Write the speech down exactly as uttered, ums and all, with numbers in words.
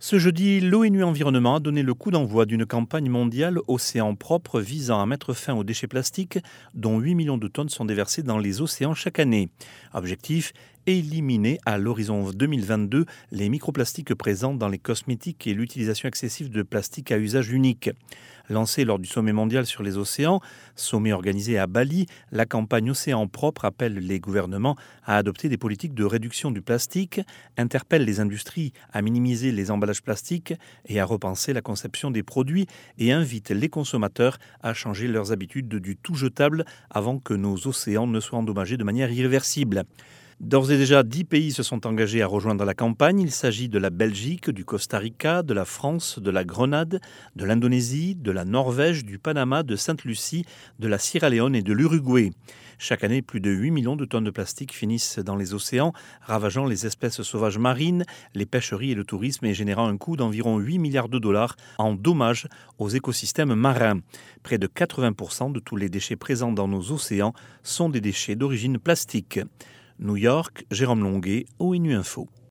Ce jeudi, l'ONU Environnement a donné le coup d'envoi d'une campagne mondiale Océans propres visant à mettre fin aux déchets plastiques, dont huit millions de tonnes sont déversées dans les océans chaque année. Objectif : éliminer à l'horizon deux mille vingt-deux les microplastiques présents dans les cosmétiques et l'utilisation excessive de plastique à usage unique. Lancée lors du sommet mondial sur les océans, sommet organisé à Bali, la campagne Océans propres appelle les gouvernements à adopter des politiques de réduction du plastique, interpelle les industries à minimiser les emballages plastiques et à repenser la conception des produits et invite les consommateurs à changer leurs habitudes du tout jetable avant que nos océans ne soient endommagés de manière irréversible. D'ores et déjà, dix pays se sont engagés à rejoindre la campagne. Il s'agit de la Belgique, du Costa Rica, de la France, de la Grenade, de l'Indonésie, de la Norvège, du Panama, de Sainte-Lucie, de la Sierra Leone et de l'Uruguay. Chaque année, plus de huit millions de tonnes de plastique finissent dans les océans, ravageant les espèces sauvages marines, les pêcheries et le tourisme et générant un coût d'environ huit milliards de dollars en dommages aux écosystèmes marins. Près de quatre-vingts pour cent de tous les déchets présents dans nos océans sont des déchets d'origine plastique. New York, Jérôme Longuet, ONU Info.